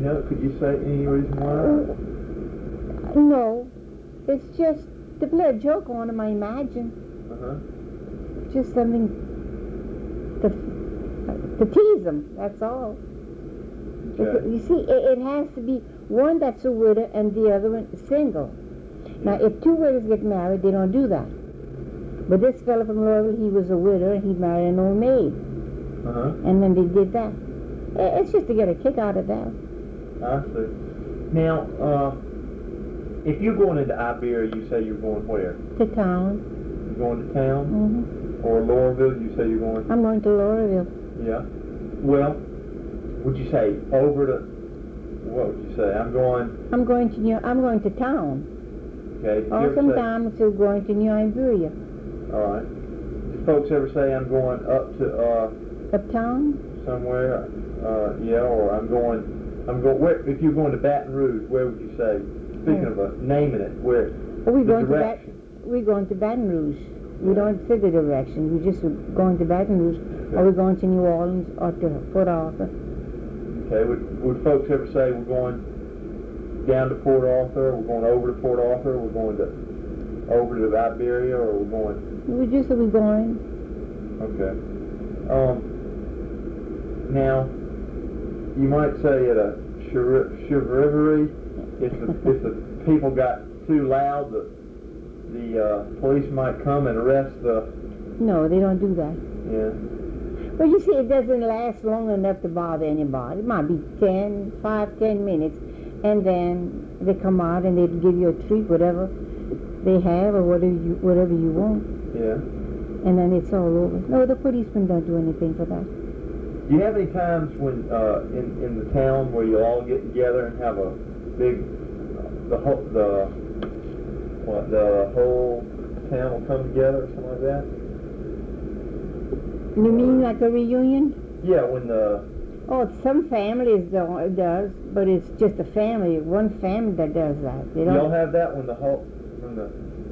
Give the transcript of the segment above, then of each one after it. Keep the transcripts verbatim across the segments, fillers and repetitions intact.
know? Could you say any reason why? Uh, no. It's just to play a joke on them, I imagine. Uh-huh. Just something to, to tease them, that's all. Okay. You see, it, it has to be one that's a widow and the other one single. Now, if two widows get married, they don't do that. But this fellow from Louisville, he was a widow and he married an old maid. Uh-huh. And then they did that. It's just to get a kick out of that. I see. Now, uh, if you're going into Iberia, you say you're going where? To town. You're going to town? Mm-hmm. Or Laurelville, you say you're going? I'm going to Laurelville. Yeah. Well, would you say over to, what would you say? I'm going... I'm going to New, I'm going to town. Okay. Did you Or ever say- sometimes we're going to New Iberia. All right. Did folks ever say I'm going up to uh, Uptown? somewhere? Uh, yeah, or I'm going, I'm going, where, if you're going to Baton Rouge, where would you say? Speaking Oh. of uh, naming it, where? Are we the going to direction. Baton, we're going to Baton Rouge. We Yeah. don't say the direction. We just going to Baton Rouge. Okay. Or we're going to New Orleans or to Port Arthur. Okay, would, would folks ever say we're going down to Port Arthur, we're going over to Port Arthur, we're going to over to Iberia, or we're going... We just say we're going. Okay. Um, now, you might say at a chiv- chivalry, if the, if the people got too loud, the, the uh, police might come and arrest the... No, they don't do that. Yeah. But you see, it doesn't last long enough to bother anybody. It might be ten, five, ten minutes, and then they come out and they give you a treat, whatever they have or whatever you, whatever you want, Yeah. and then it's all over. No, the policemen don't do anything for that. Do you have any times when uh, in in the town where you all get together and have a big uh, the whole the what the whole town will come together or something like that? You mean like a reunion? Yeah, when the Oh, some families don't, does, but it's just a family, one family that does that. They you all don't. have that when the whole when the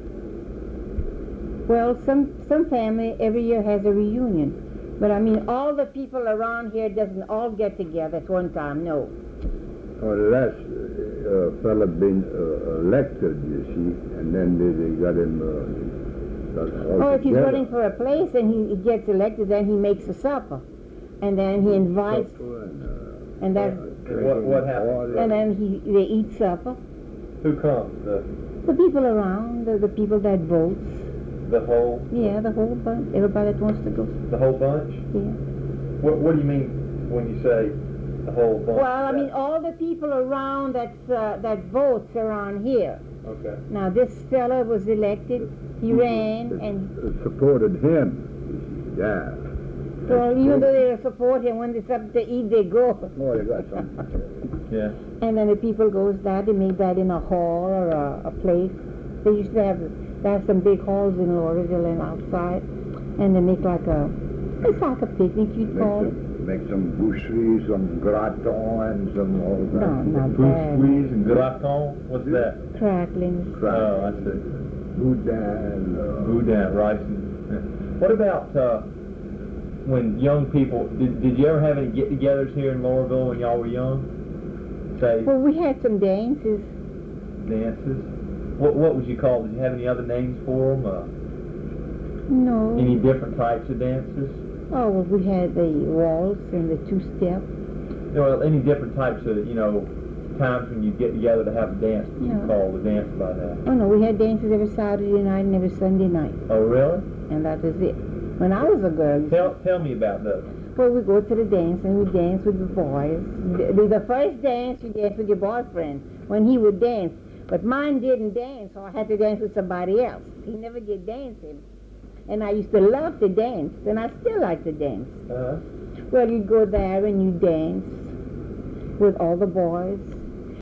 Well, some some family every year has a reunion, but I mean all the people around here doesn't all get together at one time. No. Well, the last uh, fella been uh, elected, you see, and then they, they got him uh, got all Oh, if he's together. running for a place and he, he gets elected, then he makes a supper, and then he invites, Supper and, uh, and then what what happens? and then he they eat supper. Who comes? The The people around, the, the people that votes, the whole yeah, the whole bunch, everybody that wants to go, the whole bunch? yeah. What what do you mean when you say the whole bunch? Well, I mean all the people around that's uh, that votes around here. Okay. Now this fella was elected, he ran, and uh, supported him, you see, yeah. so even though they support him, when there's something to eat, they go. Oh, they got something. Yeah. And then the people goes there, they make that in a hall or a, a place. They used to have, they have some big halls in Lauderdale and outside, and they make like a, it's like a picnic you'd Make call it. some, make some boucherie, some gratin, and some all that. No, not Bouche bad. squeeze and gratin? What's that? Cracklings. Oh, I see. Boudin. Uh, Boudin, rice. And, what about uh, when young people, did, did you ever have any get-togethers here in Laurelville when y'all were young? Say, Well, we had some dances. dances? What what would you call, did you have any other names for them? Uh, No. any different types of dances? Oh, well, we had the waltz and the two-step. You know, any different types of, you know, times when you get together to have a dance, what you Yeah. call the dance by that? Oh, no, we had dances every Saturday night and every Sunday night, Oh, really? and that was it. When I was a girl, you Tell tell me about those. well, we go to the dance and we dance with the boys. The, the first dance, you dance with your boyfriend when he would dance. But mine didn't dance, so I had to dance with somebody else. He never get dancing. And I used to love to dance, and I still like to dance. Uh-huh. Well, you go there and you dance with all the boys,